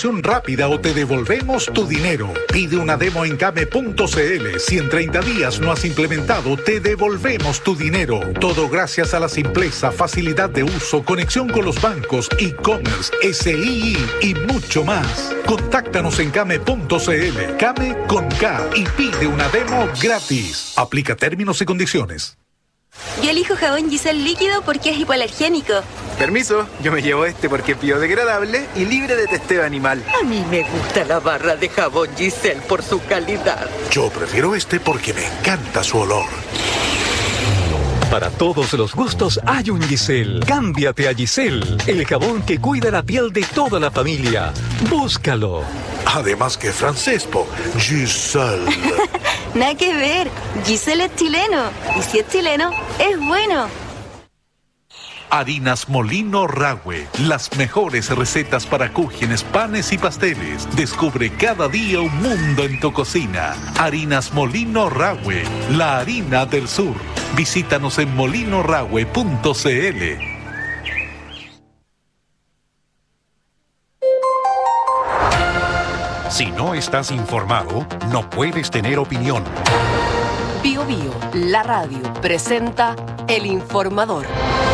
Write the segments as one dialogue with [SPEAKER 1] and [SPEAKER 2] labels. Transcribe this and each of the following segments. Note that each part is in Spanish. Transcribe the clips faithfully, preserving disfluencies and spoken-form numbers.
[SPEAKER 1] aprobación rápida o te devolvemos tu dinero. Pide una demo en came punto cl. Si en treinta días no has implementado, te devolvemos tu dinero. Todo gracias a la simpleza, facilidad de uso, conexión con los bancos, e-commerce, S I I y mucho más. Contáctanos en came punto cl. Came con K y pide una demo gratis. Aplica términos y condiciones.
[SPEAKER 2] Yo elijo jabón Giselle líquido porque es hipoalergénico.
[SPEAKER 3] Permiso, yo me llevo este porque es biodegradable y libre de testeo animal.
[SPEAKER 4] A mí me gusta la barra de jabón Giselle por su calidad.
[SPEAKER 1] Yo prefiero este porque me encanta su olor.
[SPEAKER 5] Para todos los gustos hay un Giselle. Cámbiate a Giselle, el jabón que cuida la piel de toda la familia. Búscalo.
[SPEAKER 1] Además que francés, po. Giselle.
[SPEAKER 2] Nada que ver. Giselle es chileno. Y si es chileno, es bueno.
[SPEAKER 1] Harinas Molino Rahue, las mejores recetas para cúgenes, panes y pasteles. Descubre cada día un mundo en tu cocina. Harinas Molino Rahue, la harina del sur. Visítanos en molino rahue punto cl.
[SPEAKER 6] Si no estás informado, no puedes tener opinión.
[SPEAKER 7] Bio Bio, la radio, presenta El Informador.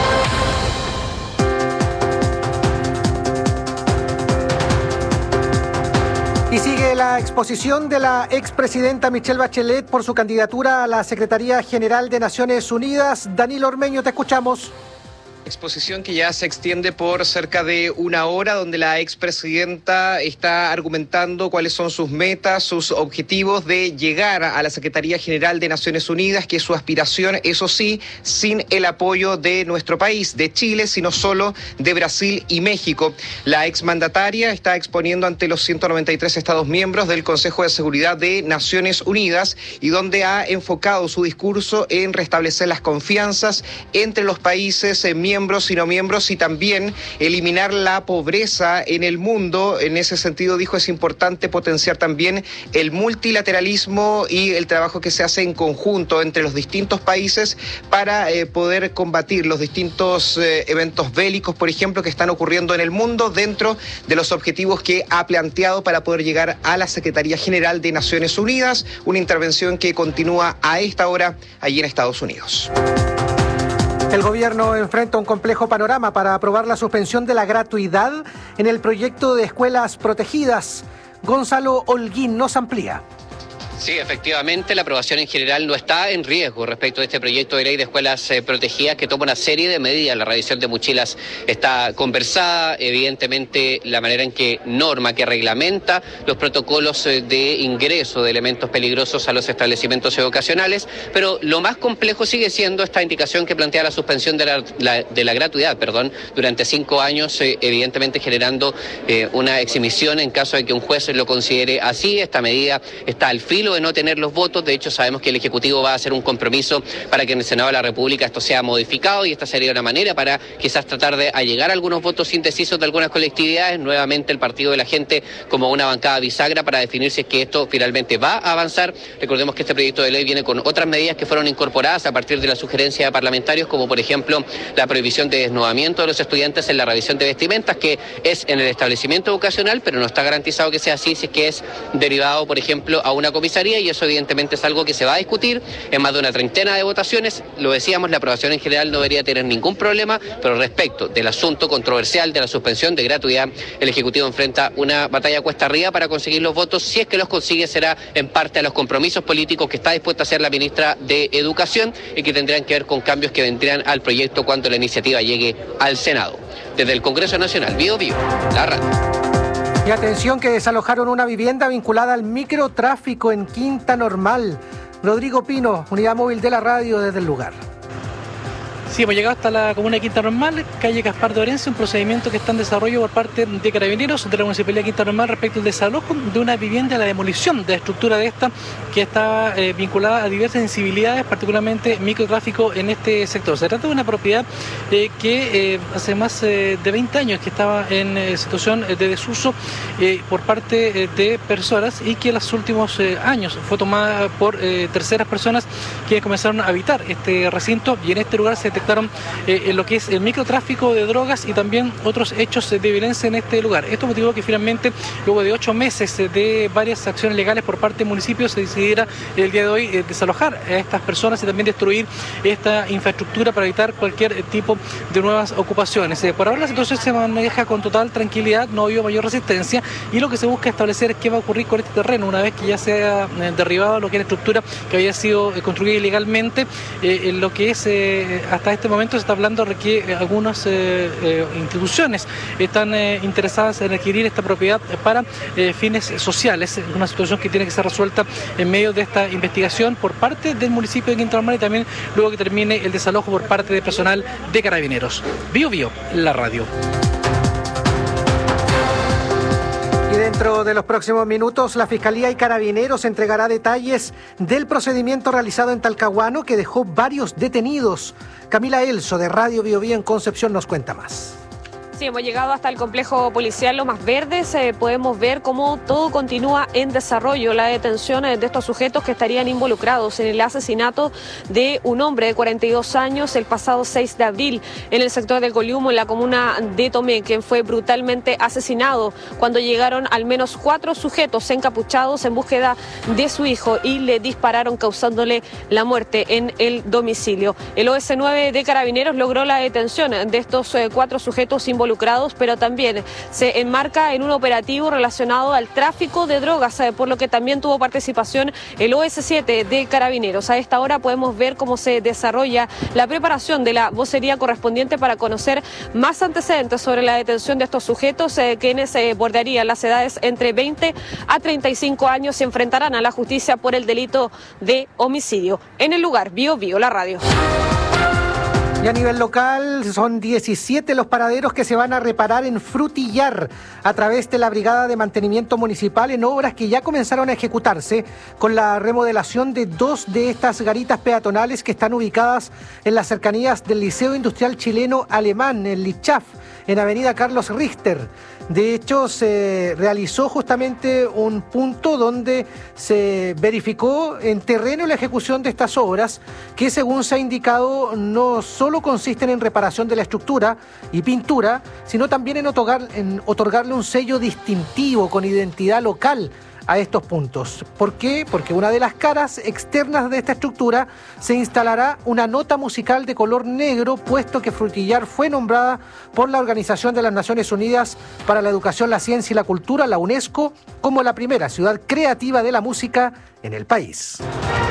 [SPEAKER 8] Y sigue la exposición de la expresidenta Michelle Bachelet por su candidatura a la Secretaría General de Naciones Unidas. Danilo Ormeño, te escuchamos.
[SPEAKER 9] Exposición que ya se extiende por cerca de una hora, donde la expresidenta está argumentando cuáles son sus metas, sus objetivos de llegar a la Secretaría General de Naciones Unidas, que es su aspiración, eso sí, sin el apoyo de nuestro país, de Chile, sino solo de Brasil y México. La exmandataria está exponiendo ante los ciento noventa y tres Estados miembros del Consejo de Seguridad de Naciones Unidas y donde ha enfocado su discurso en restablecer las confianzas entre los países eh, miembros miembros y no miembros y también eliminar la pobreza en el mundo. En ese sentido, dijo, es importante potenciar también el multilateralismo y el trabajo que se hace en conjunto entre los distintos países para eh, poder combatir los distintos eh, eventos bélicos, por ejemplo, que están ocurriendo en el mundo dentro de los objetivos que ha planteado para poder llegar a la Secretaría General de Naciones Unidas, una intervención que continúa a esta hora allí en Estados Unidos.
[SPEAKER 8] El gobierno enfrenta un complejo panorama para aprobar la suspensión de la gratuidad en el proyecto de escuelas protegidas. Gonzalo Holguín nos amplía.
[SPEAKER 10] Sí, efectivamente, la aprobación en general no está en riesgo respecto a este proyecto de ley de escuelas eh, protegidas que toma una serie de medidas. La revisión de mochilas está conversada, evidentemente la manera en que norma, que reglamenta los protocolos eh, de ingreso de elementos peligrosos a los establecimientos educacionales, pero lo más complejo sigue siendo esta indicación que plantea la suspensión de la, la, de la gratuidad, perdón, durante cinco años, eh, evidentemente generando eh, una exhibición en caso de que un juez lo considere así. Esta medida está al filo de no tener los votos. De hecho, sabemos que el Ejecutivo va a hacer un compromiso para que en el Senado de la República esto sea modificado y esta sería una manera para quizás tratar de allegar algunos votos indecisos de algunas colectividades, nuevamente el Partido de la Gente como una bancada bisagra para definir si es que esto finalmente va a avanzar. Recordemos que este proyecto de ley viene con otras medidas que fueron incorporadas a partir de la sugerencia de parlamentarios, como por ejemplo la prohibición de desnudamiento de los estudiantes en la revisión de vestimentas, que es en el establecimiento educacional, pero no está garantizado que sea así si es que es derivado, por ejemplo, a una comisaría, y eso evidentemente es algo que se va a discutir en más de una treintena de votaciones. Lo decíamos, la aprobación en general no debería tener ningún problema, pero respecto del asunto controversial de la suspensión de gratuidad, el Ejecutivo enfrenta una batalla cuesta arriba para conseguir los votos. Si es que los consigue, será en parte a los compromisos políticos que está dispuesta a hacer la ministra de Educación y que tendrán que ver con cambios que vendrían al proyecto cuando la iniciativa llegue al Senado. Desde el Congreso Nacional, Bio Bio, la radio.
[SPEAKER 8] Y atención, que desalojaron una vivienda vinculada al microtráfico en Quinta Normal. Rodrigo Pino, unidad móvil de la radio desde el lugar.
[SPEAKER 11] Sí, hemos llegado hasta la comuna de Quinta Normal, calle Gaspar de Orense, un procedimiento que está en desarrollo por parte de Carabineros de la Municipalidad de Quinta Normal respecto al desalojo de una vivienda, la demolición de la estructura de esta, que está eh, vinculada a diversas sensibilidades, particularmente microtráfico en este sector. Se trata de una propiedad eh, que eh, hace más eh, de veinte años que estaba en eh, situación de desuso eh, por parte eh, de personas y que en los últimos eh, años fue tomada por eh, terceras personas quienes comenzaron a habitar este recinto, y en este lugar se detectaron eh, lo que es el microtráfico de drogas y también otros hechos de violencia en este lugar. Esto motivó que finalmente, luego de ocho meses de varias acciones legales por parte del municipio, se decidiera el día de hoy eh, desalojar a estas personas y también destruir esta infraestructura para evitar cualquier tipo de nuevas ocupaciones. Eh, por ahora la situación se maneja con total tranquilidad, no ha habido mayor resistencia y lo que se busca establecer es qué va a ocurrir con este terreno una vez que ya se ha eh, derribado lo que es la estructura que había sido eh, construida ilegalmente. Eh, en lo que es eh, hasta este momento se está hablando de que eh, algunas eh, eh, instituciones están eh, interesadas en adquirir esta propiedad para eh, fines sociales, una situación que tiene que ser resuelta en medio de esta investigación por parte del municipio de Quinta Normal y también luego que termine el desalojo por parte de personal de Carabineros. Bio Bio, la radio.
[SPEAKER 8] Y dentro de los próximos minutos, la Fiscalía y Carabineros entregará detalles del procedimiento realizado en Talcahuano que dejó varios detenidos. Camila Elso, de Radio Bio Bio en Concepción, nos cuenta más.
[SPEAKER 12] Sí, hemos llegado hasta el complejo policial Lomas Verdes. Eh, podemos ver cómo todo continúa en desarrollo. La detención de estos sujetos que estarían involucrados en el asesinato de un hombre de cuarenta y dos años el pasado seis de abril en el sector del Coliumo, en la comuna de Tomé, quien fue brutalmente asesinado cuando llegaron al menos cuatro sujetos encapuchados en búsqueda de su hijo y le dispararon causándole la muerte en el domicilio. El O S nueve de Carabineros logró la detención de estos eh, cuatro sujetos involucrados, pero también se enmarca en un operativo relacionado al tráfico de drogas, por lo que también tuvo participación el O S siete de Carabineros. A esta hora podemos ver cómo se desarrolla la preparación de la vocería correspondiente para conocer más antecedentes sobre la detención de estos sujetos, eh, quienes eh, bordearían las edades entre veinte a treinta y cinco años, se enfrentarán a la justicia por el delito de homicidio. En el lugar, Bio Bio, la radio.
[SPEAKER 8] Y a nivel local son diecisiete los paraderos que se van a reparar en Frutillar a través de la Brigada de Mantenimiento Municipal en obras que ya comenzaron a ejecutarse con la remodelación de dos de estas garitas peatonales que están ubicadas en las cercanías del Liceo Industrial Chileno Alemán, el Lichaf, en Avenida Carlos Richter. De hecho, se realizó justamente un punto donde se verificó en terreno la ejecución de estas obras que, según se ha indicado, no solo consisten en reparación de la estructura y pintura, sino también en, otorgar, en otorgarle un sello distintivo con identidad local a estos puntos. ¿Por qué? Porque una de las caras externas de esta estructura se instalará una nota musical de color negro, puesto que Frutillar fue nombrada por la Organización de las Naciones Unidas para la Educación, la Ciencia y la Cultura, la UNESCO, como la primera ciudad creativa de la música en el país.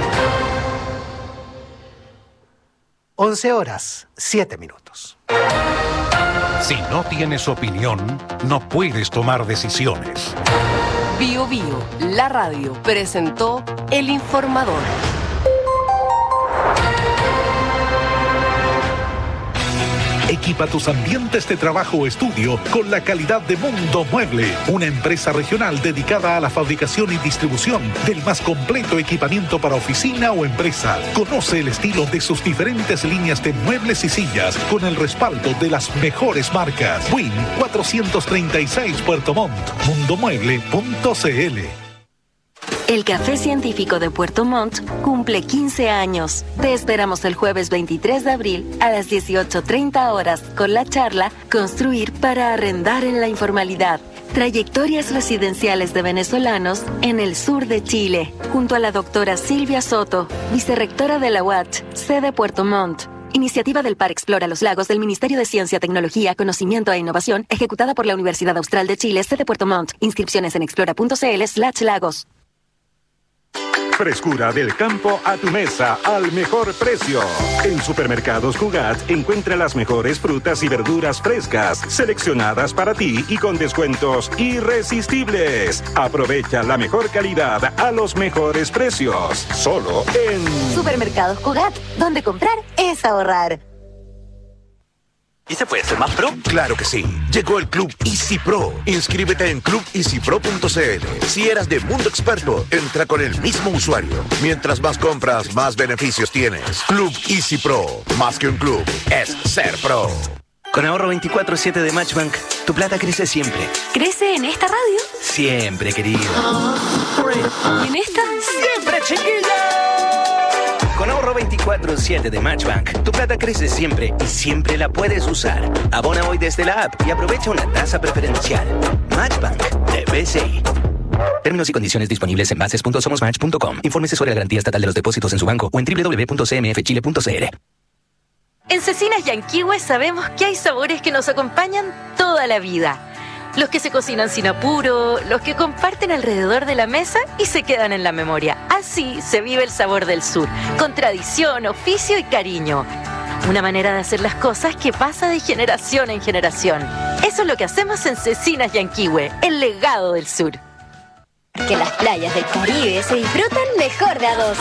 [SPEAKER 8] once horas, siete minutos.
[SPEAKER 6] Si no tienes opinión, no puedes tomar decisiones.
[SPEAKER 7] Bio Bio, la radio, presentó El Informador.
[SPEAKER 1] Equipa tus ambientes de trabajo o estudio con la calidad de Mundo Mueble, una empresa regional dedicada a la fabricación y distribución del más completo equipamiento para oficina o empresa. Conoce el estilo de sus diferentes líneas de muebles y sillas con el respaldo de las mejores marcas. Win cuatrocientos treinta y seis Puerto Montt, mundomueble punto c l.
[SPEAKER 2] El Café Científico de Puerto Montt cumple quince años. Te esperamos el jueves veintitrés de abril a las dieciocho treinta horas con la charla Construir para arrendar en la informalidad. Trayectorias residenciales de venezolanos en el sur de Chile, junto a la doctora Silvia Soto, vicerrectora de la U A C H, sede Puerto Montt. Iniciativa del Par Explora los Lagos del Ministerio de Ciencia, Tecnología, Conocimiento e Innovación, ejecutada por la Universidad Austral de Chile, sede Puerto Montt. Inscripciones en explora punto c l slash lagos.
[SPEAKER 13] Frescura del campo a tu mesa al mejor precio. En Supermercados Cugat encuentra las mejores frutas y verduras frescas, seleccionadas para ti y con descuentos irresistibles. Aprovecha la mejor calidad a los mejores precios. Solo en
[SPEAKER 14] Supermercados Cugat, donde comprar es ahorrar.
[SPEAKER 15] ¿Y se puede ser más pro? Claro que sí. Llegó el Club Easy Pro. Inscríbete en club easy pro punto c l. Si eras de Mundo Experto, entra con el mismo usuario. Mientras más compras, más beneficios tienes. Club Easy Pro. Más que un club, es ser pro.
[SPEAKER 16] Con ahorro veinticuatro siete de Matchbank, tu plata crece siempre.
[SPEAKER 14] ¿Crece en esta radio?
[SPEAKER 16] Siempre, querido.
[SPEAKER 14] ¿Y en esta?
[SPEAKER 16] ¡Siempre, chiquilla! Con ahorro Ahorro veinticuatro siete de Matchbank. Tu plata crece siempre y siempre la puedes usar. Abona hoy desde la app y aprovecha una tasa preferencial. Matchbank de B C I. Términos y condiciones disponibles en bases punto somos match punto com. Infórmese sobre la garantía estatal de los depósitos en su banco o en doble u doble u doble u punto c m f chile punto c l.
[SPEAKER 17] En Cecinas Yanquihue sabemos que hay sabores que nos acompañan toda la vida. Los que se cocinan sin apuro, los que comparten alrededor de la mesa y se quedan en la memoria. Así se vive el sabor del sur, con tradición, oficio y cariño. Una manera de hacer las cosas que pasa de generación en generación. Eso es lo que hacemos en Cecinas Yanquihue, el legado del sur.
[SPEAKER 18] Que las playas del Caribe se disfrutan mejor de a dos.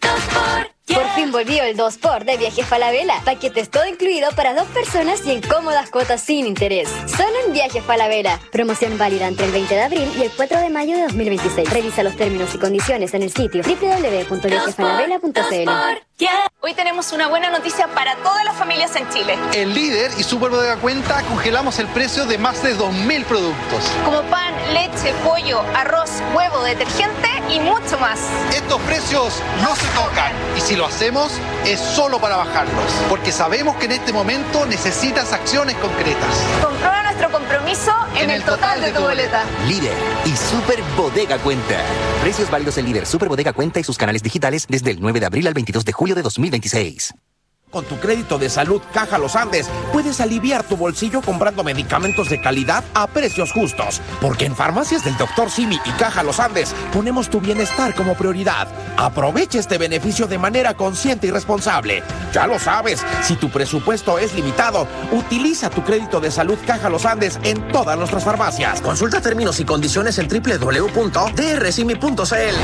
[SPEAKER 18] Por fin volvió el dos por de Viajes Falabella. Paquetes todo incluido para dos personas y en cómodas cuotas sin interés. Solo en Viajes Falabella. Promoción válida entre el veinte de abril y el cuatro de mayo de dos mil veintiséis. Revisa los términos y condiciones en el sitio doble u doble u doble u punto viajes falabella punto c l.
[SPEAKER 19] Hoy tenemos una buena noticia para todas las familias en Chile.
[SPEAKER 20] En Líder y Super Bodega Cuenta congelamos el precio de más de dos mil productos.
[SPEAKER 19] Como pan, leche, pollo, arroz, huevo, detergente y mucho más.
[SPEAKER 20] Estos precios no se tocan y si lo hacemos es solo para bajarlos, porque sabemos que en este momento necesitas acciones concretas.
[SPEAKER 19] Comprueba nuestro compromiso en, en el total, total de tu boleta.
[SPEAKER 21] Líder y Super Bodega Cuenta. Precios válidos en Líder, Super Bodega Cuenta y sus canales digitales desde el nueve de abril al veintidós de julio de dos mil veintiséis.
[SPEAKER 22] Con tu crédito de salud Caja Los Andes, puedes aliviar tu bolsillo comprando medicamentos de calidad a precios justos. Porque en Farmacias del doctor Simi y Caja Los Andes ponemos tu bienestar como prioridad. Aprovecha este beneficio de manera consciente y responsable. Ya lo sabes, si tu presupuesto es limitado, utiliza tu crédito de salud Caja Los Andes en todas nuestras farmacias. Consulta términos y condiciones en doble u doble u doble u punto d r simi punto c l.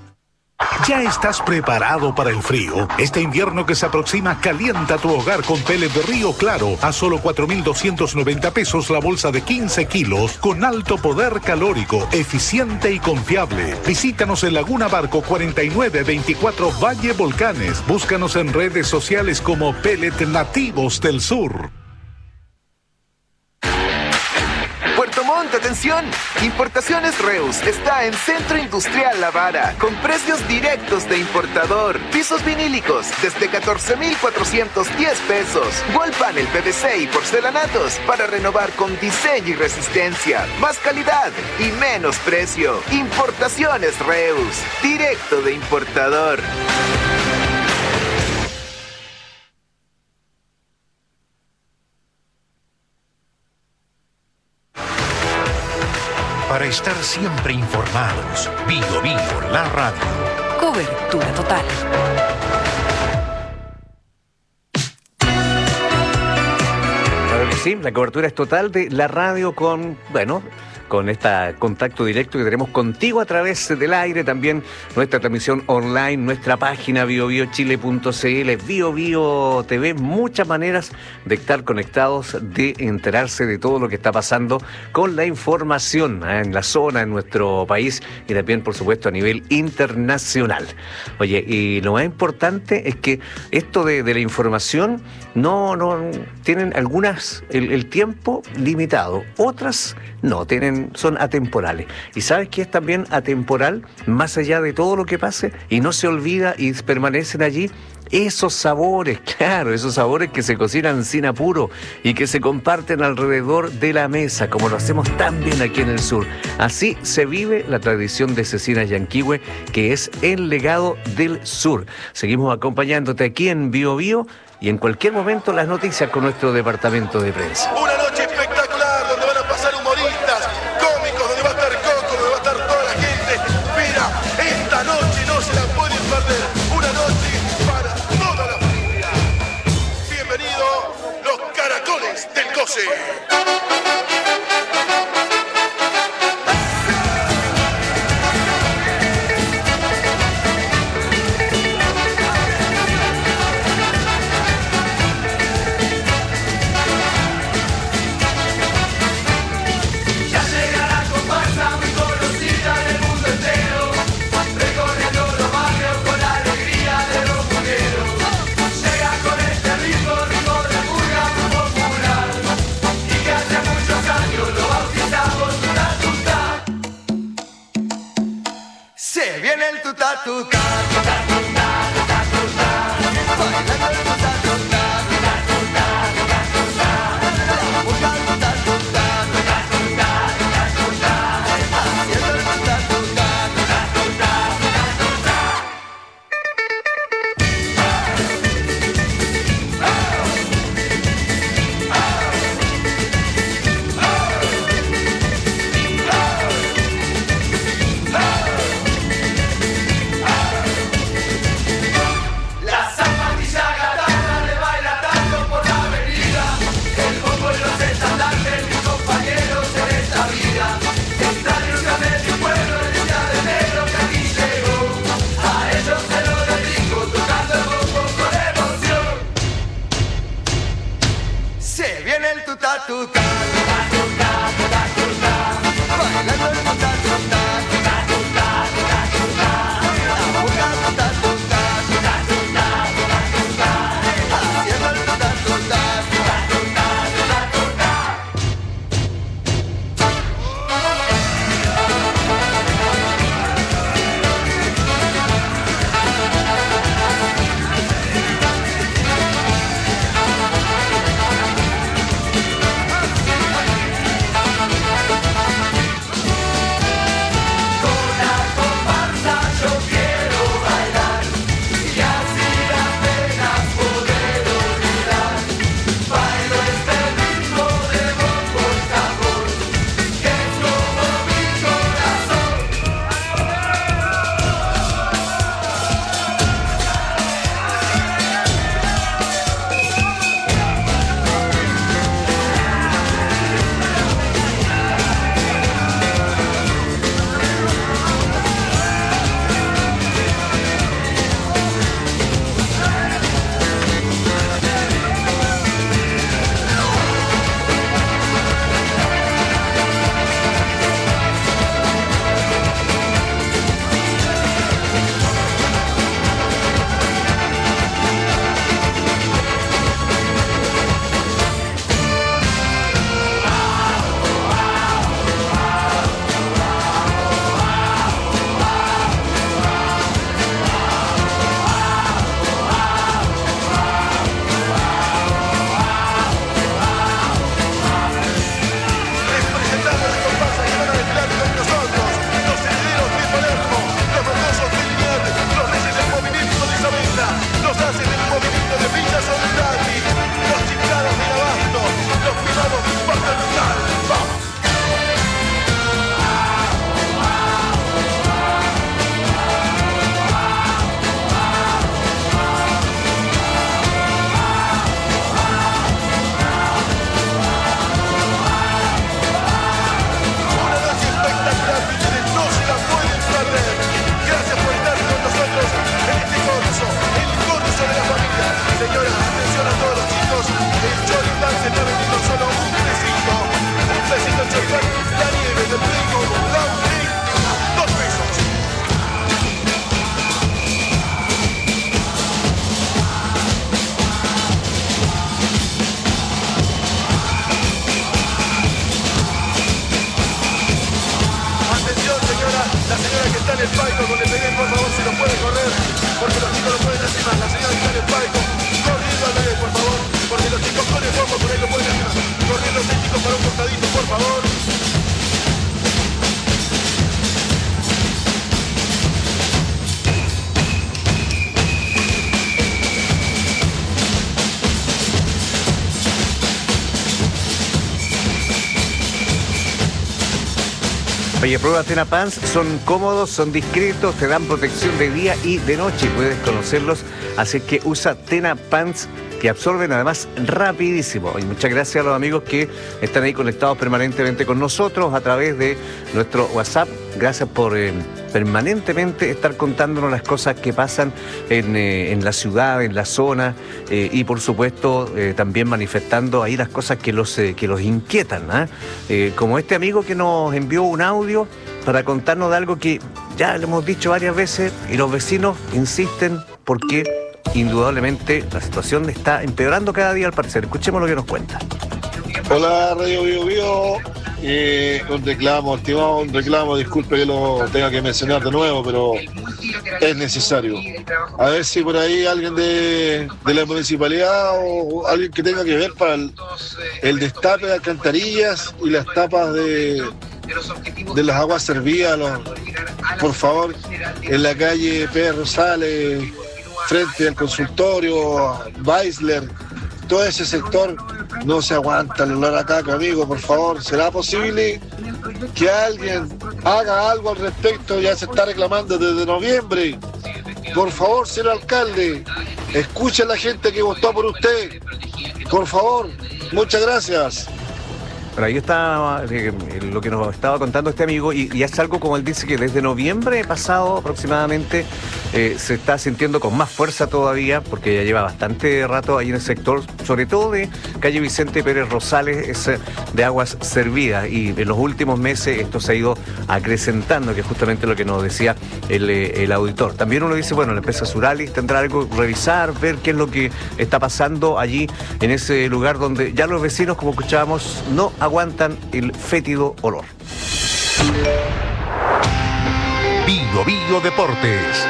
[SPEAKER 1] ¿Ya estás preparado para el frío? Este invierno que se aproxima, calienta tu hogar con pellet de Río Claro a solo cuatro mil doscientos noventa pesos la bolsa de quince kilos con alto poder calórico, eficiente y confiable. Visítanos en Laguna Barco cuarenta y nueve veinticuatro Valle Volcanes. Búscanos en redes sociales como Pellet Nativos del Sur.
[SPEAKER 3] Puerto Montt, atención. Importaciones Reus está en Centro Industrial La Vara con precios directos de importador. Pisos vinílicos desde catorce mil cuatrocientos diez pesos. Wall panel P V C y porcelanatos para renovar con diseño y resistencia. Más calidad y menos precio. Importaciones Reus, directo de importador.
[SPEAKER 6] Para estar siempre informados, Bio Bio, la radio.
[SPEAKER 7] Cobertura total.
[SPEAKER 23] Claro que sí, la cobertura es total de la radio con, bueno, con este contacto directo que tenemos contigo a través del aire, también nuestra transmisión online, nuestra página bio bio chile punto c l, Bio Bio T V, muchas maneras de estar conectados, de enterarse de todo lo que está pasando con la información ¿eh? en la zona, en nuestro país y también, por supuesto, a nivel internacional. Oye, y lo más importante es que esto de, de la información no, no tienen algunas el, el tiempo limitado, otras no, tienen son atemporales. ¿Y sabes qué es también atemporal? Más allá de todo lo que pase y no se olvida y permanecen allí esos sabores, claro, esos sabores que se cocinan sin apuro y que se comparten alrededor de la mesa, como lo hacemos tan bien aquí en el sur. Así se vive la tradición de Cecinas Yanquihue, que es el legado del sur. Seguimos acompañándote aquí en Bio Bio y en cualquier momento las noticias con nuestro departamento de prensa.
[SPEAKER 24] Una noche espectacular donde van a pasar humoristas, cómicos, donde va a estar Coco, donde va a estar toda la gente. Mira, esta noche no se la pueden perder. Una noche para toda la familia. Bienvenido, los caracoles del Goce.
[SPEAKER 25] Se viene el tuta tuta, tuta tuta, tuta tuta.
[SPEAKER 24] no se la pueden perder. Gracias por estar con nosotros en este corso, el corso de la familia. Señora, atención a todos los chicos, el Choripán se está vendiendo solo un pesito. Un pesito el Choripán, la nieve del Playboy, la Unique, dos pesos. Atención, señora, la señora que está en el palco con el bebé, por favor, si lo puede correr, porque los chicos lo pueden lastimar. La señora que está en el palco, corriendo al bebé, por favor, porque los chicos con el bombo por ahí lo pueden lastimar. Corriendo ese chico para un costadito, por favor.
[SPEAKER 23] Oye, pruebas Tena Pants son cómodos, son discretos, te dan protección de día y de noche, puedes conocerlos, así que usa Tena Pants, que absorben además rapidísimo. Y muchas gracias a los amigos que están ahí conectados permanentemente con nosotros a través de nuestro WhatsApp. Gracias por eh, permanentemente estar contándonos las cosas que pasan en, eh, en la ciudad, en la zona, eh, y por supuesto eh, también manifestando ahí las cosas que los, eh, que los inquietan, ¿eh? Eh, como este amigo que nos envió un audio para contarnos de algo que ya le hemos dicho varias veces y los vecinos insisten porque indudablemente la situación está empeorando cada día al parecer. Escuchemos lo que nos cuenta.
[SPEAKER 24] Hola, Radio Bio Bio. Eh, un reclamo, estimado, un reclamo, disculpe que lo tenga que mencionar de nuevo, pero es necesario. A ver si por ahí alguien de, de la municipalidad o alguien que tenga que ver para el, el destape de alcantarillas y las tapas de, de las aguas servidas, los, por favor, en la calle P. Rosales, frente al consultorio, Weisler, todo ese sector no se aguanta el olor a caca, amigo, por favor. ¿Será posible que alguien haga algo al respecto? Ya se está reclamando desde noviembre. Por favor, señor alcalde, escuche a la gente que votó por usted. Por favor, muchas gracias.
[SPEAKER 23] Bueno, ahí está eh, lo que nos estaba contando este amigo y, y es algo como él dice que desde noviembre pasado aproximadamente eh, se está sintiendo con más fuerza todavía porque ya lleva bastante rato ahí en el sector, sobre todo de calle Vicente Pérez Rosales, es de aguas servidas y en los últimos meses esto se ha ido acrecentando, que es justamente lo que nos decía el, el auditor. También uno dice, bueno, la empresa Suralis tendrá algo que revisar, ver qué es lo que está pasando allí en ese lugar donde ya los vecinos, como escuchábamos, no aguantan el fétido olor.
[SPEAKER 1] Bio Bio Deportes.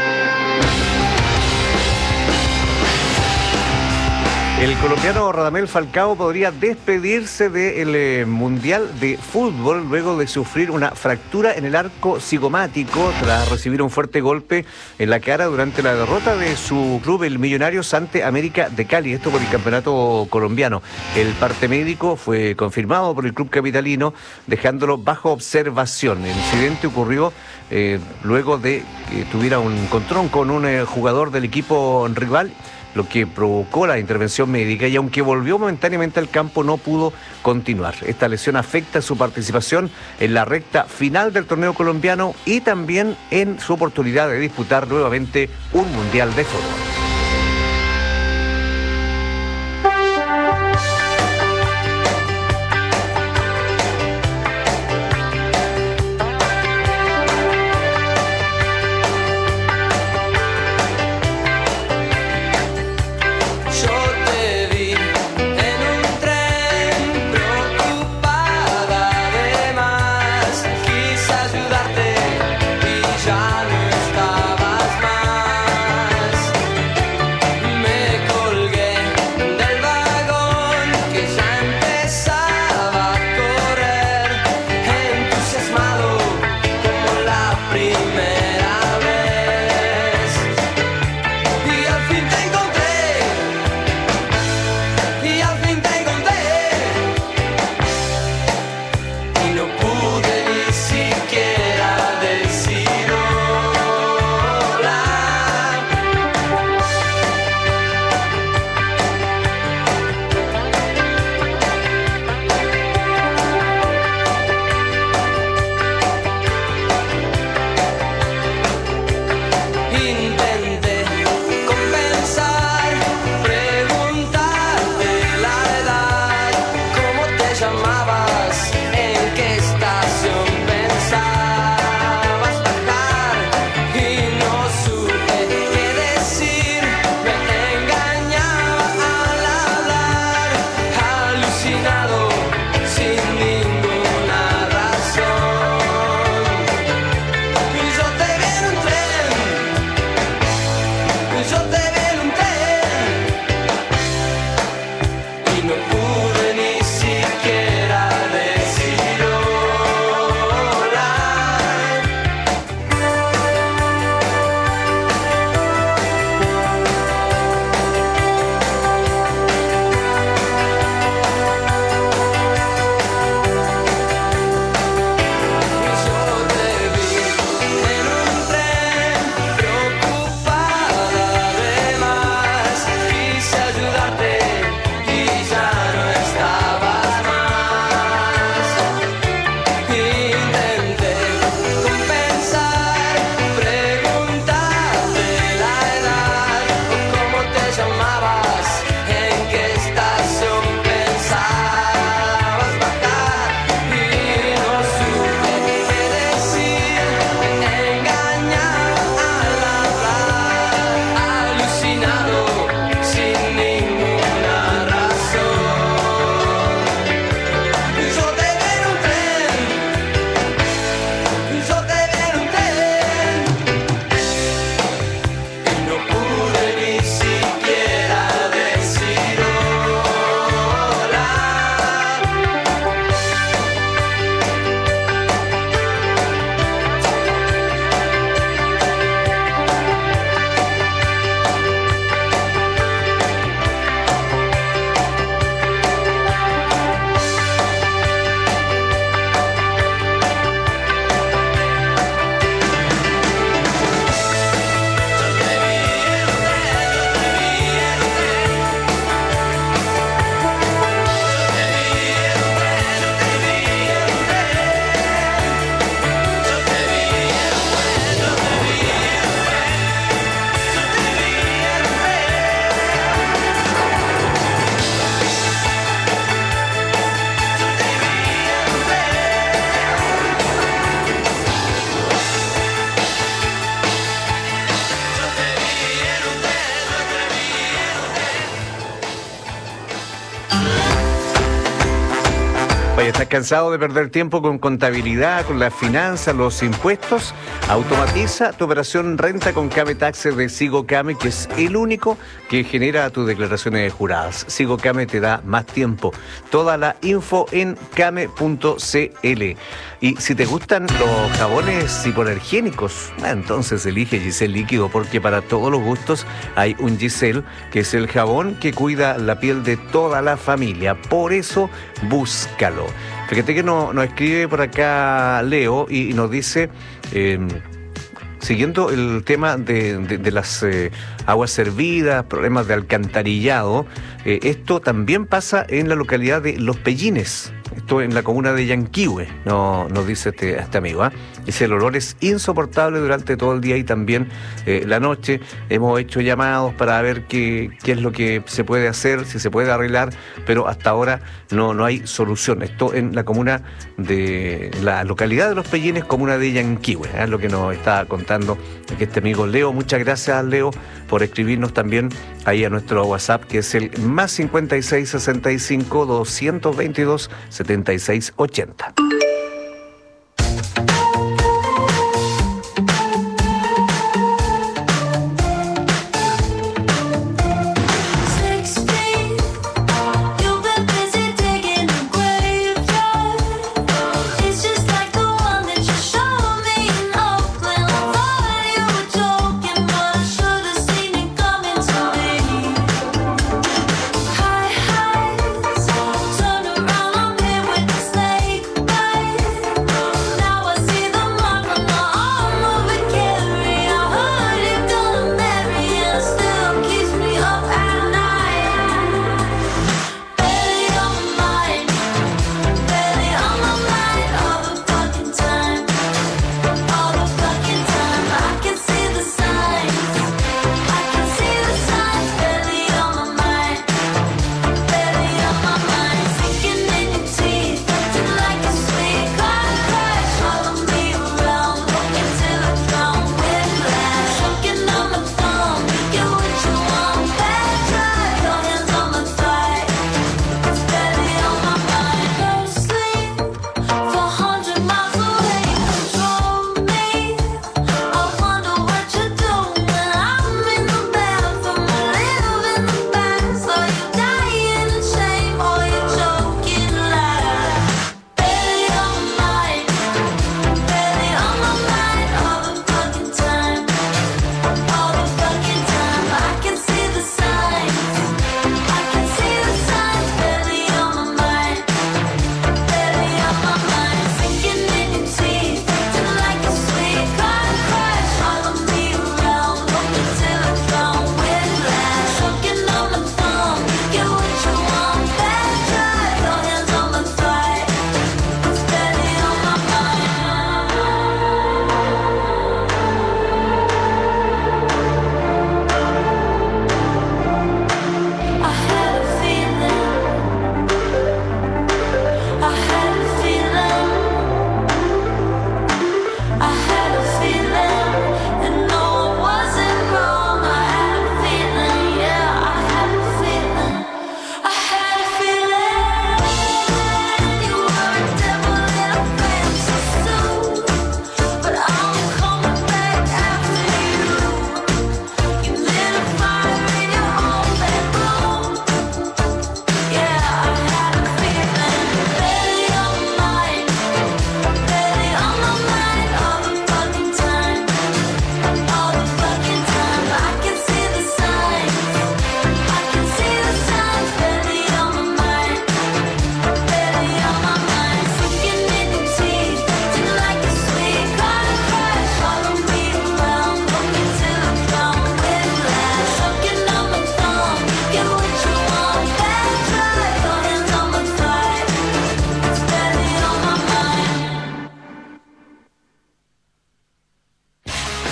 [SPEAKER 23] El colombiano Radamel Falcao podría despedirse del eh, Mundial de Fútbol luego de sufrir una fractura en el arco cigomático tras recibir un fuerte golpe en la cara durante la derrota de su club, el Millonarios, ante América de Cali, esto por el campeonato colombiano. El parte médico fue confirmado por el club capitalino, dejándolo bajo observación. El incidente ocurrió eh, luego de que tuviera un encontrón con un eh, jugador del equipo rival, lo que provocó la intervención médica y aunque volvió momentáneamente al campo no pudo continuar. Esta lesión afecta su participación en la recta final del torneo colombiano y también en su oportunidad de disputar nuevamente un Mundial de Fútbol. ¿Estás cansado de perder tiempo con contabilidad, con las finanzas, los impuestos? Automatiza tu operación renta con Came Taxes de Sigo Came, que es el único que genera tus declaraciones juradas. Sigo Came te da más tiempo. Toda la info en came punto c l. Y si te gustan los jabones hipoalergénicos, entonces elige Giselle Líquido, porque para todos los gustos hay un Giselle, que es el jabón que cuida la piel de toda la familia. Por eso, búscalo. Fíjate que nos no escribe por acá Leo y, y nos dice, eh, siguiendo el tema de, de, de las eh, aguas servidas, problemas de alcantarillado, eh, esto también pasa en la localidad de Los Pellines. Esto en la comuna de Yanquihue, no, nos dice este, este amigo. ¿eh? Dice, el olor es insoportable durante todo el día y también eh, la noche. Hemos hecho llamados para ver qué, qué es lo que se puede hacer, si se puede arreglar, pero hasta ahora no, no hay solución. Esto en la comuna de la localidad de Los Pellines, comuna de Yanquihue. Es ¿eh? lo que nos está contando aquí este amigo Leo. Muchas gracias, Leo, por escribirnos también ahí a nuestro WhatsApp, que es el más cincuenta y seis sesenta y cinco doscientos veintidós setenta y seis ochenta.
[SPEAKER 4] Bye.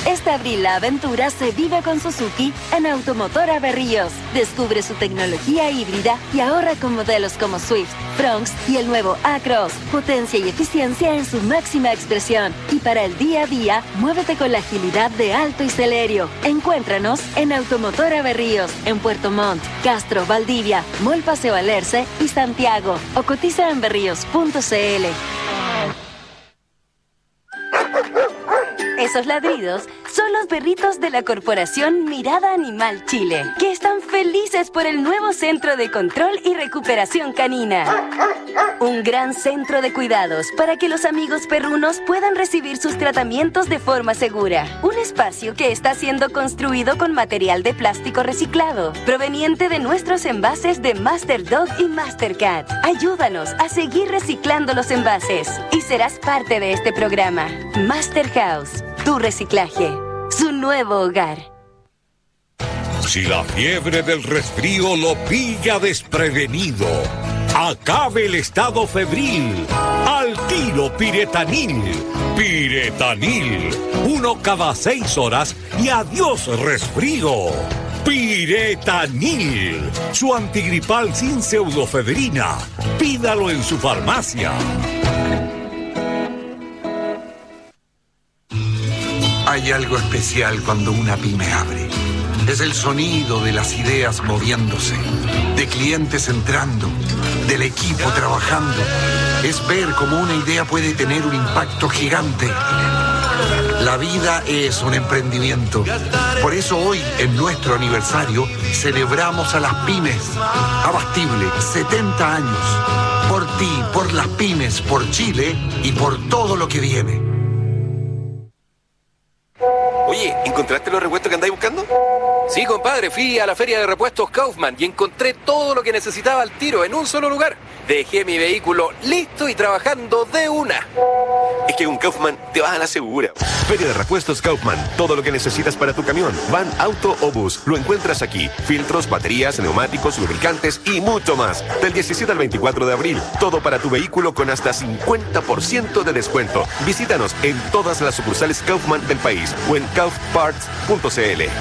[SPEAKER 2] Este abril la aventura se vive con Suzuki en Automotora Berríos. Descubre su tecnología híbrida y ahorra con modelos como Swift, Bronx y el nuevo A-Cross. Potencia y eficiencia en su máxima expresión. Y para el día a día, muévete con la agilidad de Alto y Celerio. Encuéntranos en Automotora Berríos, en Puerto Montt, Castro, Valdivia, Mall Paseo Alerce y Santiago. O cotiza en berríos punto c l.
[SPEAKER 4] Esos ladridos son los perritos de la Corporación Mirada Animal Chile, que están felices por el nuevo Centro de Control y Recuperación Canina. Un gran centro de cuidados para que los amigos perrunos puedan recibir sus tratamientos de forma segura. Un espacio que está siendo construido con material de plástico reciclado, proveniente de nuestros envases de Master Dog y Master Cat. Ayúdanos a seguir reciclando los envases y serás parte de este programa. Master House, tu reciclaje, su nuevo hogar.
[SPEAKER 5] Si la fiebre del resfrío lo pilla desprevenido, acabe el estado febril. Al tiro Piretanil. Piretanil. Uno cada seis horas y adiós resfrío. Piretanil. Su antigripal sin pseudofebrina. Pídalo en su farmacia.
[SPEAKER 9] Hay algo especial cuando una pyme abre. Es el sonido de las ideas moviéndose, de clientes entrando, del equipo trabajando. Es ver cómo una idea puede tener un impacto gigante. La vida es un emprendimiento. Por eso hoy, en nuestro aniversario, celebramos a las pymes. Abastible, setenta años. Por ti, por las pymes, por Chile y por todo lo que viene.
[SPEAKER 10] Oye, ¿encontraste los repuestos que andáis buscando? Sí, compadre, fui a la feria de repuestos Kaufman y encontré todo lo que necesitaba al tiro en un solo lugar. Dejé mi vehículo listo y trabajando de una. Es que con Kaufman te vas a la segura.
[SPEAKER 25] Feria de repuestos Kaufman. Todo lo que necesitas para tu camión, van, auto o bus, lo encuentras aquí. Filtros, baterías, neumáticos, lubricantes y mucho más. Del diecisiete al veinticuatro de abril. Todo para tu vehículo con hasta cincuenta por ciento de descuento. Visítanos en todas las sucursales Kaufman del país o en kauf parts punto c l.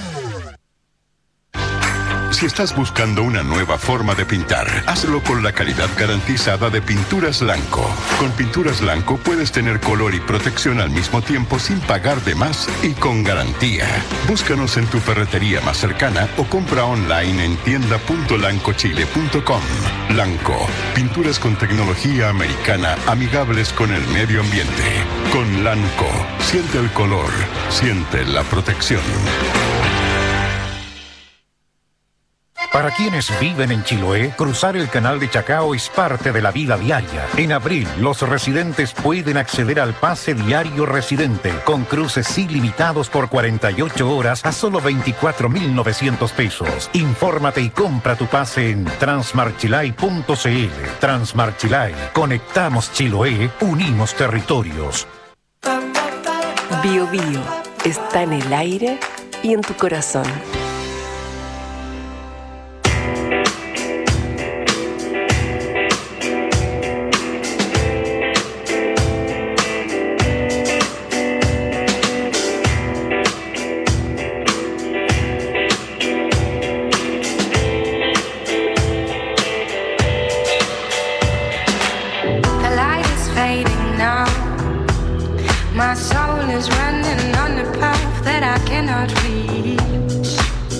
[SPEAKER 26] Si estás buscando una nueva forma de pintar, hazlo con la calidad garantizada de Pinturas Lanco. Con Pinturas Lanco puedes tener color y protección al mismo tiempo sin pagar de más y con garantía. Búscanos en tu ferretería más cercana o compra online en tienda punto lanco chile punto com. Lanco, pinturas con tecnología americana amigables con el medio ambiente. Con Lanco, siente el color, siente la protección.
[SPEAKER 6] Para quienes viven en Chiloé, cruzar el canal de Chacao es parte de la vida diaria. En abril, los residentes pueden acceder al pase diario residente, con cruces ilimitados por cuarenta y ocho horas a solo veinticuatro mil novecientos pesos. Infórmate y compra tu pase en transmarchilay punto c l. Transmarchilay. Conectamos Chiloé, unimos territorios.
[SPEAKER 7] Bio Bio está en el aire y en tu corazón.
[SPEAKER 27] My soul is running on the path that I cannot reach.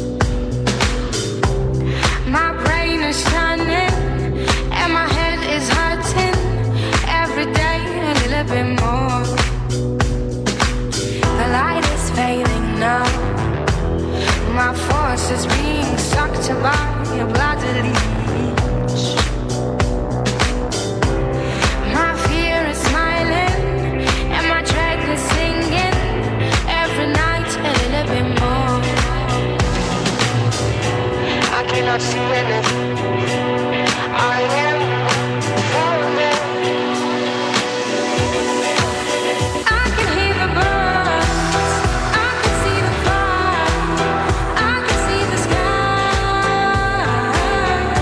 [SPEAKER 27] My brain is turning and my head is hurting every day a little bit more. The light is fading now. My force is being sucked by a bloody leech. My fear is smiling. Singing every night a little bit more. I cannot see anything. I am falling. I can hear the birds. I can see the fire. I can see the sky.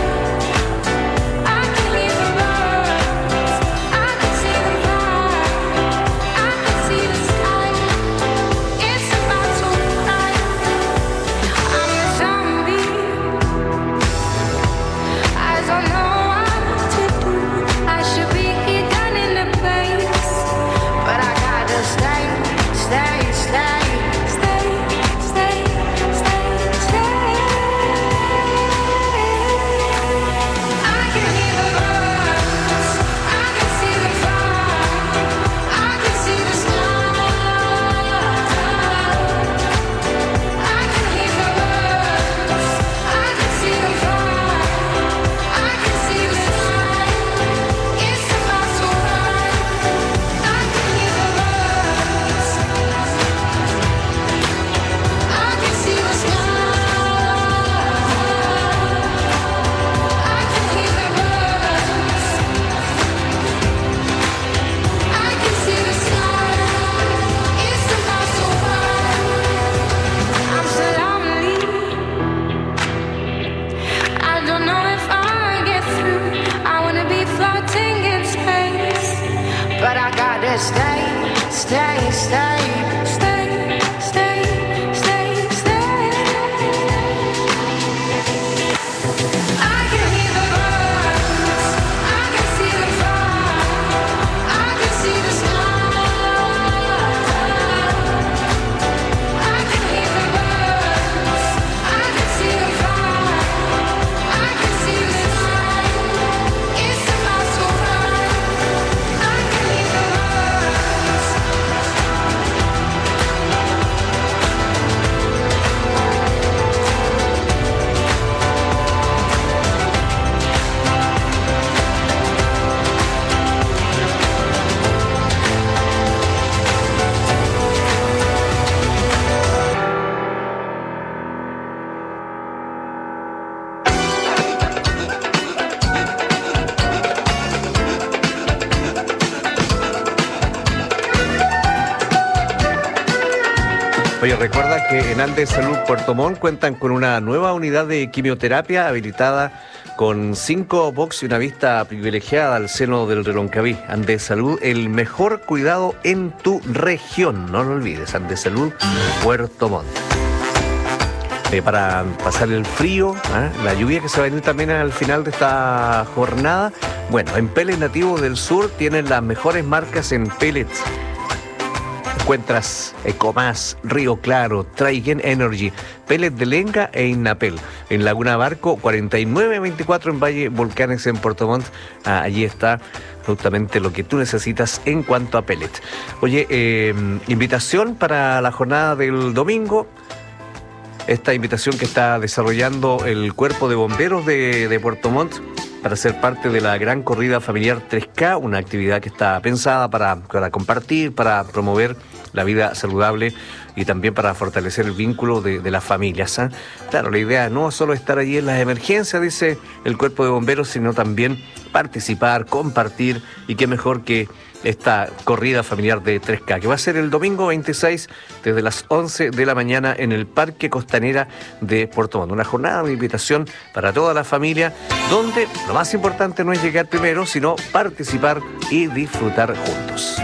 [SPEAKER 23] Oye, recuerda que en Andes Salud Puerto Montt cuentan con una nueva unidad de quimioterapia habilitada con cinco box y una vista privilegiada al seno del Reloncaví. Andes Salud, el mejor cuidado en tu región. No lo olvides, Andes Salud Puerto Montt. Eh, para pasar el frío, ¿eh? la lluvia que se va a venir también al final de esta jornada. Bueno, en Pellets Nativos del Sur tienen las mejores marcas en pellets. Encuentras Ecomás, Río Claro, Traigen Energy, Pellets de Lenga e Innapel. En Laguna Barco, cuarenta y nueve veinticuatro en Valle Volcanes en Puerto Montt. Ah, allí está justamente lo que tú necesitas en cuanto a pellets. Oye, eh, invitación para la jornada del domingo. Esta invitación que está desarrollando el Cuerpo de Bomberos de, de Puerto Montt para ser parte de la gran corrida familiar tres K, una actividad que está pensada para, para compartir, para promover la vida saludable y también para fortalecer el vínculo de, de las familias, ¿eh? Claro, la idea no solo estar allí en las emergencias, dice el Cuerpo de Bomberos, sino también participar, compartir, y qué mejor que esta corrida familiar de tres K, que va a ser el domingo veintiséis desde las once de la mañana en el Parque Costanera de Puerto Montt. Una jornada de invitación para toda la familia, donde lo más importante no es llegar primero, sino participar y disfrutar juntos.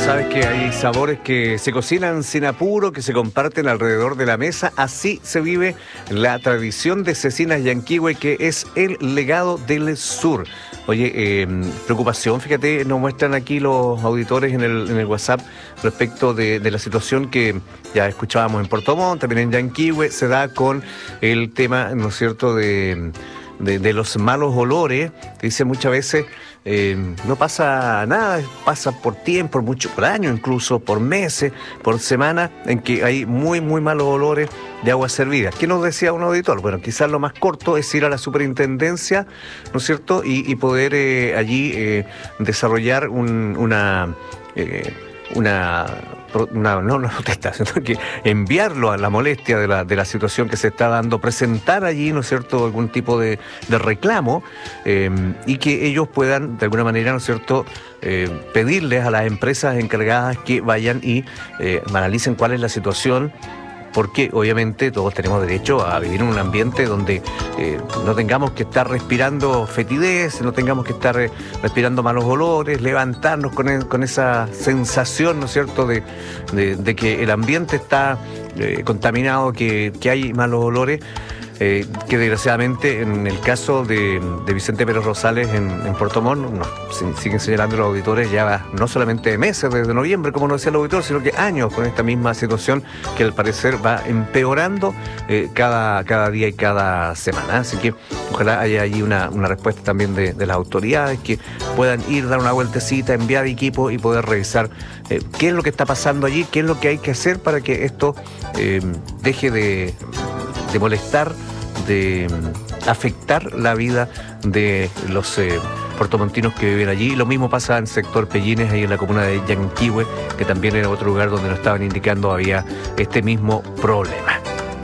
[SPEAKER 23] sabes que hay sabores que se cocinan sin apuro, que se comparten alrededor de la mesa. Así se vive la tradición de Cecinas Yanquihue, que es el legado del sur. Oye, eh, preocupación, fíjate, nos muestran aquí los auditores en el, en el WhatsApp respecto de, de la situación que ya escuchábamos en Puerto Montt, también en Yanquihue, se da con el tema, ¿no es cierto?, de, de, de los malos olores. Dice muchas veces, eh, no pasa nada, pasa por tiempo, por mucho, por años incluso, por meses, por semanas, en que hay muy, muy malos olores de aguas servidas. ¿Qué nos decía un auditor? Bueno, quizás lo más corto es ir a la superintendencia, ¿no es cierto?, y, y poder eh, allí eh, desarrollar un, una... Eh, una Una, no una protesta, sino que enviarlo a la molestia de la, de la situación que se está dando, presentar allí, ¿no es cierto?, algún tipo de, de reclamo eh, y que ellos puedan, de alguna manera, ¿no es cierto?, eh, pedirles a las empresas encargadas que vayan y eh, analicen cuál es la situación, porque obviamente todos tenemos derecho a vivir en un ambiente donde eh, no tengamos que estar respirando fetidez, no tengamos que estar eh, respirando malos olores, levantarnos con, el, con esa sensación, ¿no es cierto?, de, de, de que el ambiente está eh, contaminado, que, que hay malos olores. Eh, que desgraciadamente en el caso de, de Vicente Pérez Rosales en, en Puerto Montt, no, siguen señalando los auditores ya no solamente meses, desde noviembre, como nos decía el auditor, sino que años con esta misma situación que al parecer va empeorando eh, cada, cada día y cada semana. Así que ojalá haya allí una, una respuesta también de, de las autoridades, que puedan ir, dar una vueltecita, enviar equipo y poder revisar eh, qué es lo que está pasando allí, qué es lo que hay que hacer para que esto eh, deje de, de molestar, de afectar la vida de los eh, puertomontinos que viven allí. Lo mismo pasa en el sector Pellines, ahí en la comuna de Yanquihue, que también era otro lugar donde nos estaban indicando había este mismo problema.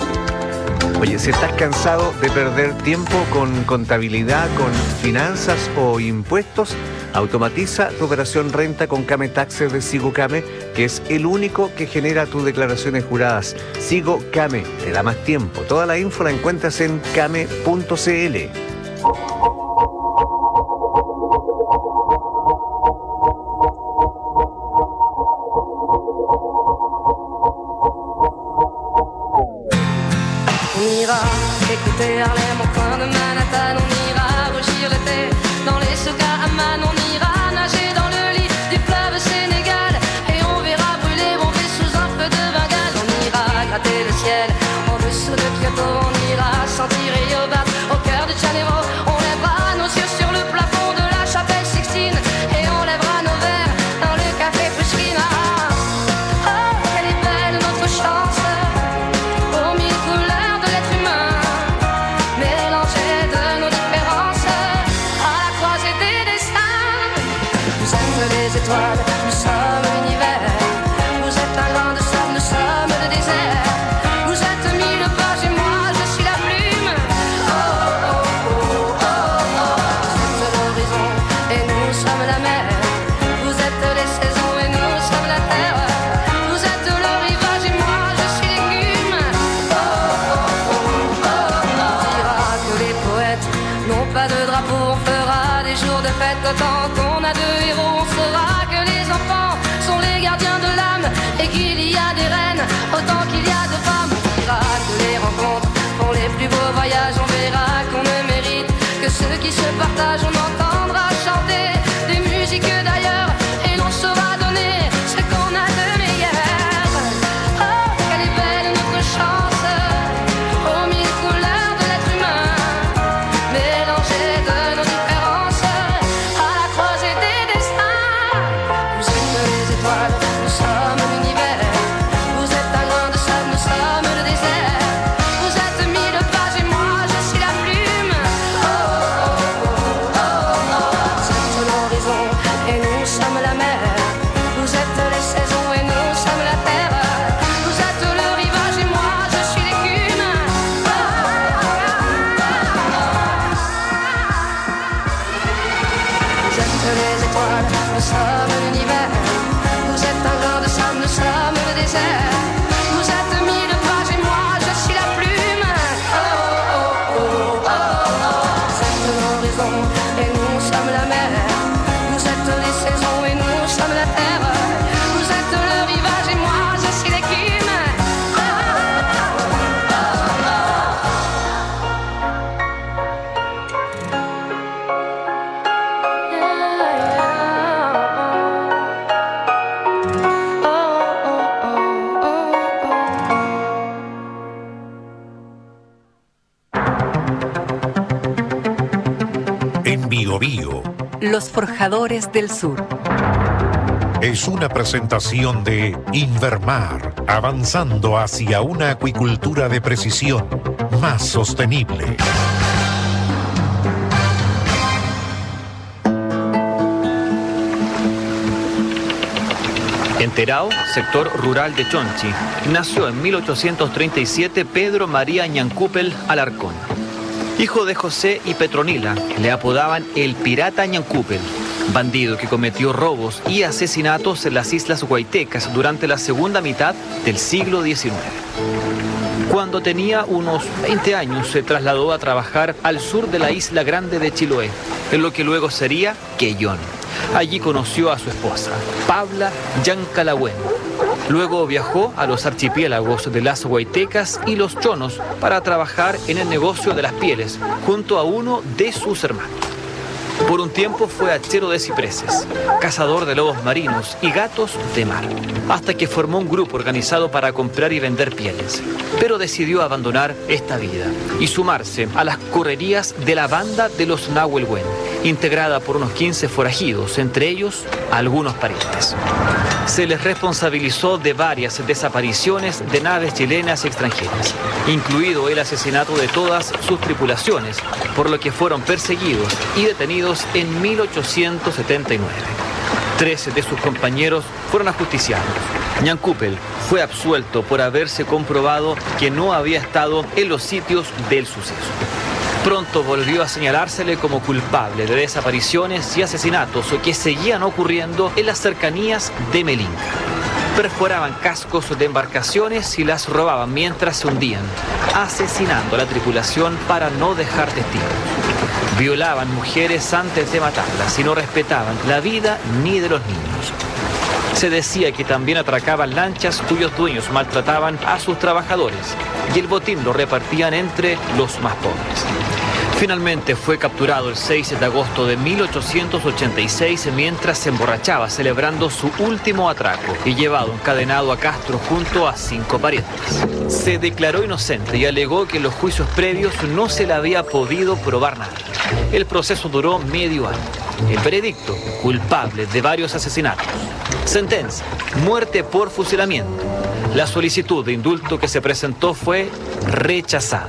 [SPEAKER 23] Oye, si estás cansado de perder tiempo con contabilidad, con finanzas o impuestos, automatiza tu operación renta con Came Taxes de Sigo Came, que es el único que genera tus declaraciones juradas. Sigo Came, te da más tiempo. Toda la info la encuentras en came punto cl.
[SPEAKER 27] On ira écouter Harlem au coin de Manhattan, on ira rougir l'été dans les souks à Amman, on ira nager dans le lit du fleuve Sénégal et on verra brûler mon vaisseau sous un feu de Bengale. On ira gratter le ciel en dessous de Kyoto, on ira sentir Rio Bat au cœur de Janeiro, on lèvera nos yeux sur le plafond de la chapelle Sixtine et on lèvera nos verres dans le café Pushkin. Ah, oh, quelle est belle notre chance, aux mille couleurs de l'être humain, mélangées de nos différences, à la croisée des destins. Vous êtes les étoiles, nous sommes l'univers. Vous êtes un grain de sable, nous sommes le désert. Vous êtes mille pages et moi je suis la plume. Oh, oh, oh, oh, oh. Vous êtes l'horizon et nous sommes la mer. Vous êtes les saisons et nous sommes la terre. Vous êtes le rivage et moi je suis l'écume. Oh, oh, oh, oh, oh. On dira que les poètes n'ont pas de drapeau, on fera des jours de fête autant qu'on a de héros. On saura que les enfants sont les gardiens de l'âme et qu'il y a des reines autant qu'il y a de femmes. On dira que les rencontres font les plus beaux voyages. On verra qu'on ne mérite que ceux qui se partagent. On entendra chanter des musiques d'ailleurs et l'on saura donner ce qu'on a de meilleur. Oh, quelle est belle notre chance, aux mille couleurs de l'être humain, mélangées de nos différences, à la croisée des destins. Vous êtes les étoiles, nous sommes l'univers. Vous êtes un grain de sable, nous sommes le désert. Vous êtes mille pages et moi je suis la plume. Oh, oh, oh, oh, oh, oh. Vous êtes l'horizon et nous sommes la mer. Vous êtes les saisons et nous sommes la terre. Vous êtes le rivage et moi je suis l'écume. Oh, oh, oh, oh. Vous êtes les étoiles, nous sommes l'univers. Vous êtes un grain de sable, nous sommes le désert. Vous êtes mille pages et moi je suis la plume. Oh, oh, oh, oh, oh. Vous êtes l'horizon et nous sommes la mer. Vous êtes les saisons et nous sommes
[SPEAKER 7] Los Forjadores del Sur.
[SPEAKER 6] Es una presentación de Invermar, avanzando hacia una acuicultura de precisión más sostenible.
[SPEAKER 8] En Terao, sector rural de Chonchi, nació en mil ochocientos treinta y siete Pedro María Ñancúpel Alarcón. Hijo de José y Petronila, le apodaban el Pirata Ñancúpel, bandido que cometió robos y asesinatos en las Islas Huaytecas durante la segunda mitad del siglo diecinueve. Cuando tenía unos veinte años se trasladó a trabajar al sur de la isla grande de Chiloé, en lo que luego sería Quellón. Allí conoció a su esposa, Pabla Yancalahuen. Luego viajó a los archipiélagos de las Huaytecas y los Chonos para trabajar en el negocio de las pieles, junto a uno de sus hermanos. Por un tiempo fue hachero de cipreses, cazador de lobos marinos y gatos de mar, hasta que formó un grupo organizado para comprar y vender pieles. Pero decidió abandonar esta vida y sumarse a las correrías de la banda de los Nahuelhuen, integrada por unos quince forajidos, entre ellos algunos parientes. Se les responsabilizó de varias desapariciones de naves chilenas y extranjeras, incluido el asesinato de todas sus tripulaciones, por lo que fueron perseguidos y detenidos en mil ochocientos setenta y nueve. Trece de sus compañeros fueron ajusticiados. Ñancúpel fue absuelto por haberse comprobado que no había estado en los sitios del suceso. Pronto volvió a señalársele como culpable de desapariciones y asesinatos que seguían ocurriendo en las cercanías de Melinca. Perforaban cascos de embarcaciones y las robaban mientras se hundían, asesinando a la tripulación para no dejar testigos. Violaban mujeres antes de matarlas y no respetaban la vida ni de los niños. Se decía que también atracaban lanchas cuyos dueños maltrataban a sus trabajadores y el botín lo repartían entre los más pobres. Finalmente fue capturado el seis de agosto de mil ochocientos ochenta y seis mientras se emborrachaba celebrando su último atraco y llevado encadenado a Castro junto a cinco parientes. Se declaró inocente y alegó que en los juicios previos no se le había podido probar nada. El proceso duró medio año. El veredicto, culpable de varios asesinatos. Sentencia, muerte por fusilamiento. La solicitud de indulto que se presentó fue rechazada.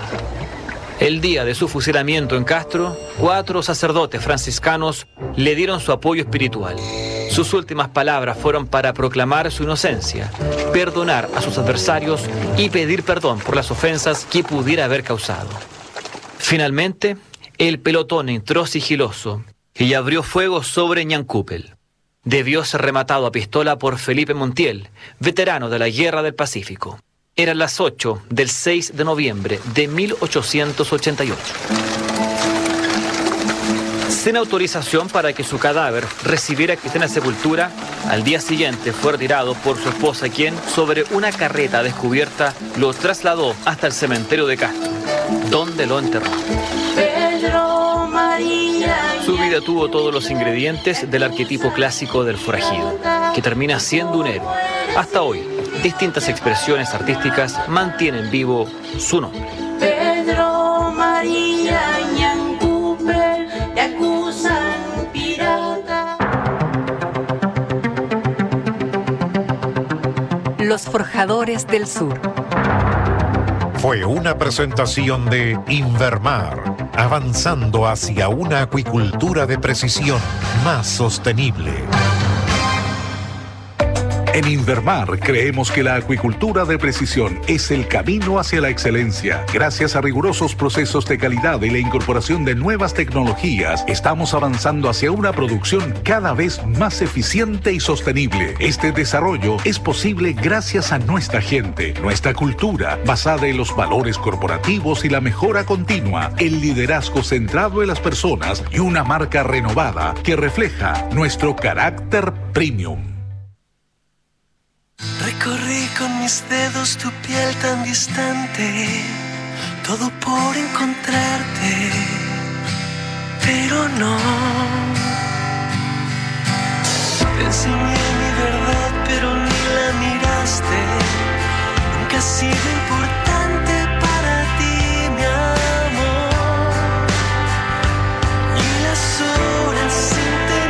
[SPEAKER 8] El día de su fusilamiento en Castro, cuatro sacerdotes franciscanos le dieron su apoyo espiritual. Sus últimas palabras fueron para proclamar su inocencia, perdonar a sus adversarios y pedir perdón por las ofensas que pudiera haber causado. Finalmente, el pelotón entró sigiloso y abrió fuego sobre Ñancúpel. Debió ser rematado a pistola por Felipe Montiel, veterano de la Guerra del Pacífico. Eran las ocho del seis de noviembre de mil ochocientos ochenta y ocho. Sin autorización para que su cadáver recibiera cristiana sepultura, al día siguiente fue retirado por su esposa, quien, sobre una carreta descubierta, lo trasladó hasta el cementerio de Castro, donde lo enterró.
[SPEAKER 27] Pedro María.
[SPEAKER 8] Su vida tuvo todos los ingredientes del arquetipo clásico del forajido, que termina siendo un héroe. Hasta hoy, distintas expresiones artísticas mantienen vivo su nombre.
[SPEAKER 27] Pedro María Ñancúpel te acusan pirata.
[SPEAKER 7] Los Forjadores del Sur.
[SPEAKER 6] Fue una presentación de Invermar, avanzando hacia una acuicultura de precisión más sostenible.
[SPEAKER 1] En Invermar creemos que la acuicultura de precisión es el camino hacia la excelencia. Gracias a rigurosos procesos de calidad y la incorporación de nuevas tecnologías, estamos avanzando hacia una producción cada vez más eficiente y sostenible. Este desarrollo es posible gracias a nuestra gente, nuestra cultura, basada en los valores corporativos y la mejora continua, el liderazgo centrado en las personas y una marca renovada que refleja nuestro carácter premium.
[SPEAKER 27] Recorrí con mis dedos tu piel tan distante, todo por encontrarte, pero no. Te enseñé mi verdad, pero ni la miraste. Nunca ha sido importante para ti, mi amor. Y las horas sin te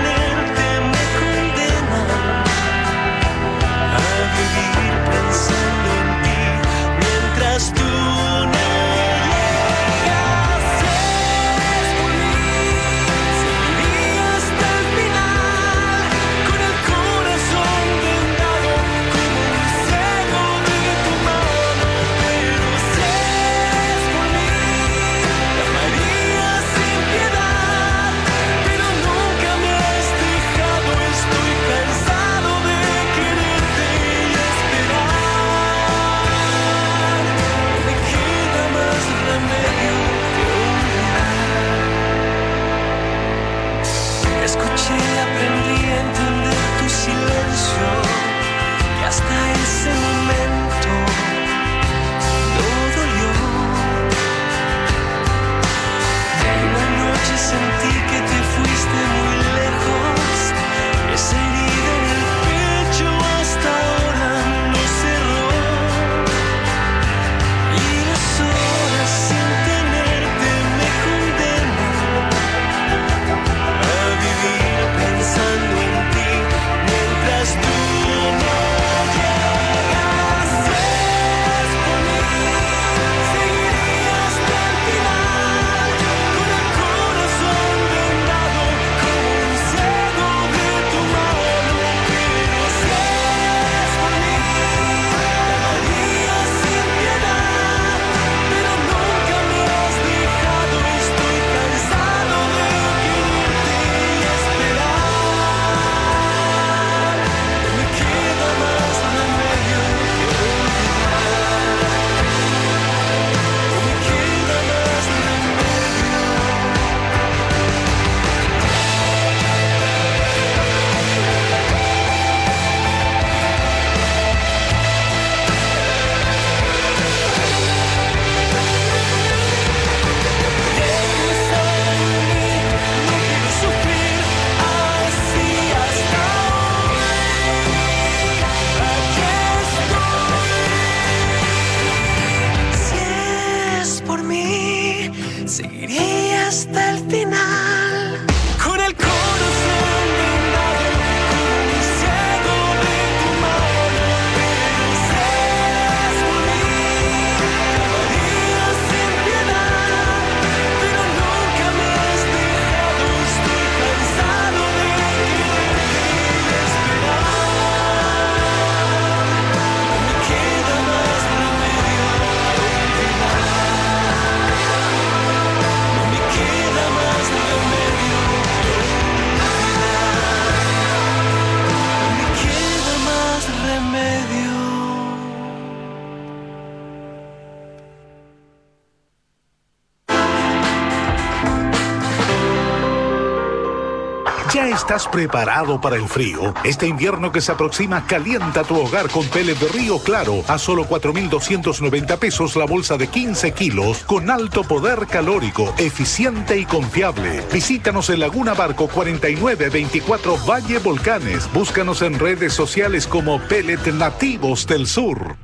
[SPEAKER 1] ¿Estás preparado para el frío? Este invierno que se aproxima, calienta tu hogar con pellet de Río Claro a solo cuatro mil doscientos noventa pesos la bolsa de quince kilos con alto poder calórico, eficiente y confiable. Visítanos en Laguna Barco cuarenta y nueve veinticuatro Valle Volcanes. Búscanos en redes sociales como Pellet Nativos del Sur.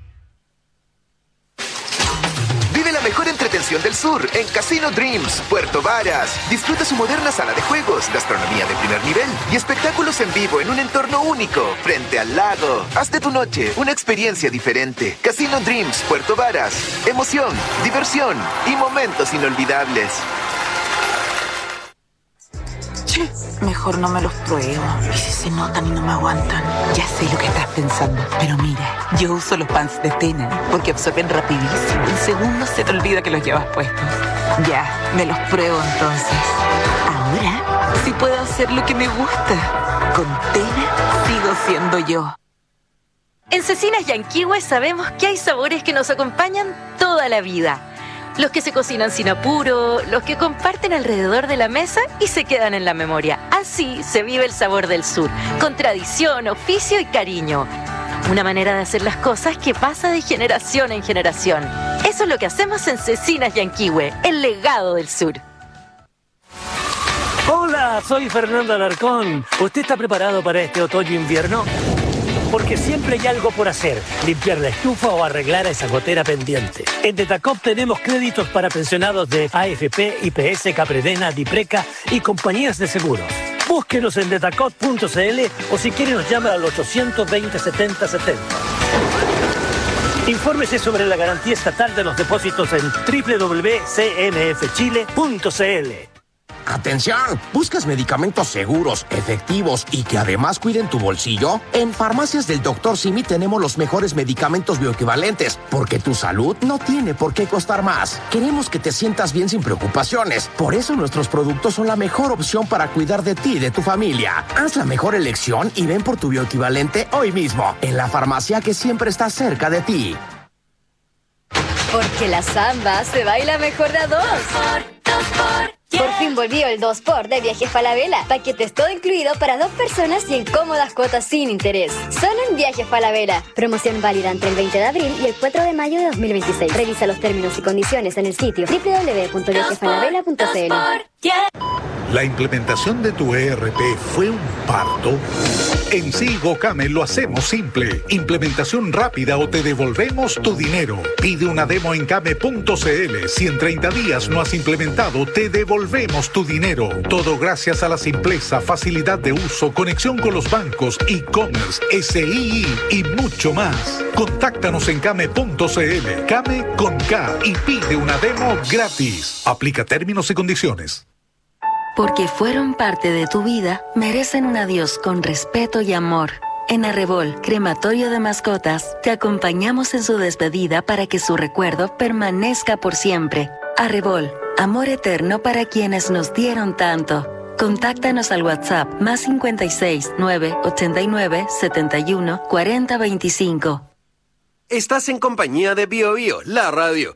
[SPEAKER 3] Mejor entretención del sur en Casino Dreams, Puerto Varas. Disfruta su moderna sala de juegos, gastronomía de primer nivel y espectáculos en vivo en un entorno único, frente al lago. Haz de tu noche una experiencia diferente. Casino Dreams, Puerto Varas. Emoción, diversión y momentos inolvidables.
[SPEAKER 11] Che, mejor no me los pruebo. ¿Y si se notan y no me aguantan? Ya sé lo que estás pensando, pero mira, yo uso los pants de Tena porque absorben rapidísimo. En segundos se te olvida que los llevas puestos. Ya, me los pruebo entonces. Ahora sí puedo hacer lo que me gusta. Con Tena sigo siendo yo.
[SPEAKER 4] En Cecinas Yanquihue sabemos que hay sabores que nos acompañan toda la vida. Los que se cocinan sin apuro, los que comparten alrededor de la mesa y se quedan en la memoria. Así se vive el sabor del sur, con tradición, oficio y cariño. Una manera de hacer las cosas que pasa de generación en generación. Eso es lo que hacemos en Cecinas Yanquihue, el legado del sur.
[SPEAKER 12] Hola, soy Fernando Alarcón. ¿Usted está preparado para este otoño-invierno? Porque siempre hay algo por hacer, limpiar la estufa o arreglar a esa gotera pendiente. En Detacop tenemos créditos para pensionados de A F P, I P S, Capredena, Dipreca y compañías de seguros. Búsquenos en detacop punto c l o si quiere nos llama al ochocientos veinte setenta setenta. Infórmese sobre la garantía estatal de los depósitos en doble u doble u doble u punto c m f chile punto c l.
[SPEAKER 22] ¡Atención! ¿Buscas medicamentos seguros, efectivos y que además cuiden tu bolsillo? En Farmacias del doctor Simi tenemos los mejores medicamentos bioequivalentes, porque tu salud no tiene por qué costar más. Queremos que te sientas bien sin preocupaciones. Por eso nuestros productos son la mejor opción para cuidar de ti y de tu familia. Haz la mejor elección y ven por tu bioequivalente hoy mismo, en la farmacia que siempre está cerca de ti.
[SPEAKER 18] Porque la samba se baila mejor de a dos. Por fin volvió el dos por de Viajes Falabella. Paquetes todo incluido para dos personas y en cómodas cuotas sin interés. Solo en Viajes Falabella. Promoción válida entre el veinte de abril y el cuatro de mayo de dos mil veintiséis. Revisa los términos y condiciones en el sitio doble u doble u doble u punto viajes falabella punto c l.
[SPEAKER 1] ¿La implementación de tu E R P fue un parto? En Sigo Came lo hacemos simple. Implementación rápida o te devolvemos tu dinero. Pide una demo en came punto c l. Si en treinta días no has implementado, te devolvemos tu dinero. Todo gracias a la simpleza, facilidad de uso, conexión con los bancos, e-commerce, S I I y mucho más. Contáctanos en came punto c l. Came con K y pide una demo gratis. Aplica términos y condiciones.
[SPEAKER 2] Porque fueron parte de tu vida, merecen un adiós con respeto y amor. En Arrebol, Crematorio de Mascotas, te acompañamos en su despedida para que su recuerdo permanezca por siempre. Arrebol, amor eterno para quienes nos dieron tanto. Contáctanos al WhatsApp más cincuenta y seis, nueve, ochenta y nueve, setenta y uno, cuarenta, veinticinco.
[SPEAKER 10] Estás en compañía de Bio Bio, la radio.